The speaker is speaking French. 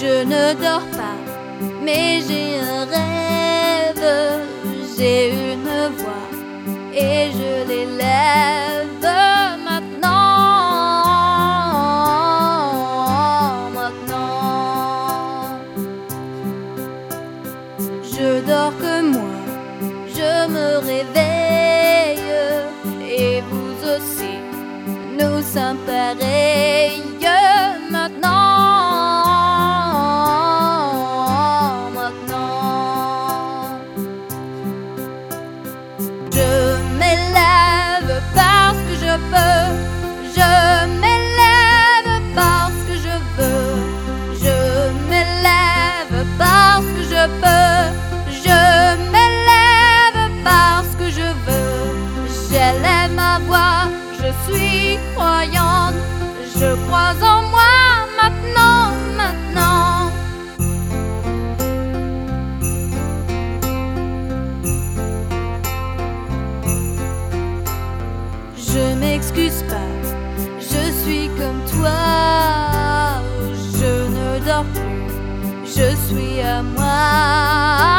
Je ne dors pas, mais j'ai un rêve, j'ai une voix et je l'élève maintenant. Je dors que moi, je me réveille et vous aussi, nous sommes pareils maintenant. Je m'élève parce que je peux, je m'élève parce que je veux, je m'élève parce que je peux, je m'élève parce que je veux. J'élève ma voix, je suis croyante, je crois en moi maintenant, maintenant. Je m'excuse pas, je suis comme toi, je ne dors plus, je suis à moi.